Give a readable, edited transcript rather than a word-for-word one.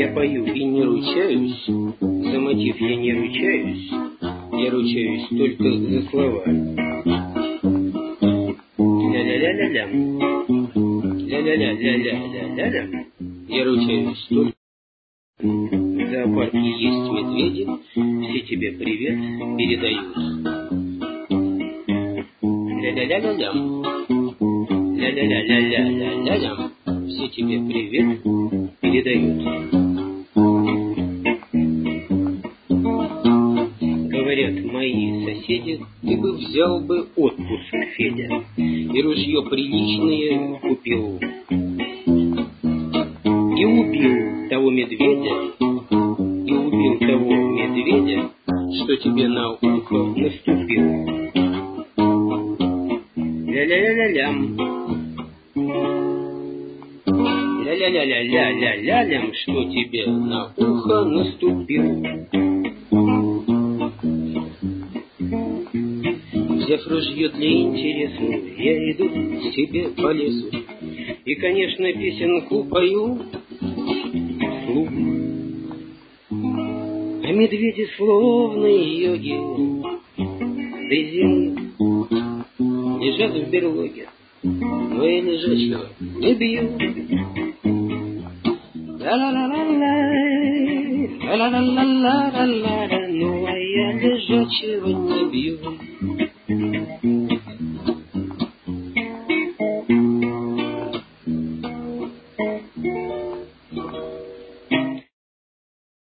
пою и не ручаюсь, за мотив я не ручаюсь, я ручаюсь только за слова. Ля-ля-ля-ля-лям, ля-ля-ля-ля-ля-ля-ля-лям, я ручаюсь только. В зоопарке есть медведи, все тебе привет передают. Ля-ля-ля-ля-лям, ля-ля-ля-ля-ля-ля-лям, все тебе привет передают. Говорят мои соседи, ты бы взял бы отпуск, Федя, и ружье приличное купил. И убил того медведя, что тебе на ухо наступил. Ля-ля-ля-ля-лям, ля-ля-ля-ля-ля-ля-ля-лям, что тебе на ухо наступил. Взяв ружье для интересу, я иду к себе по лесу и, конечно, песенку пою вслух. А медведи словно йоги резины лежат в берлоге, но я лежачего не бью. Ла-ла-ла-ла-ла, ла-ла-ла-ла-ла-ла-ла, ну а я лежачего не бью.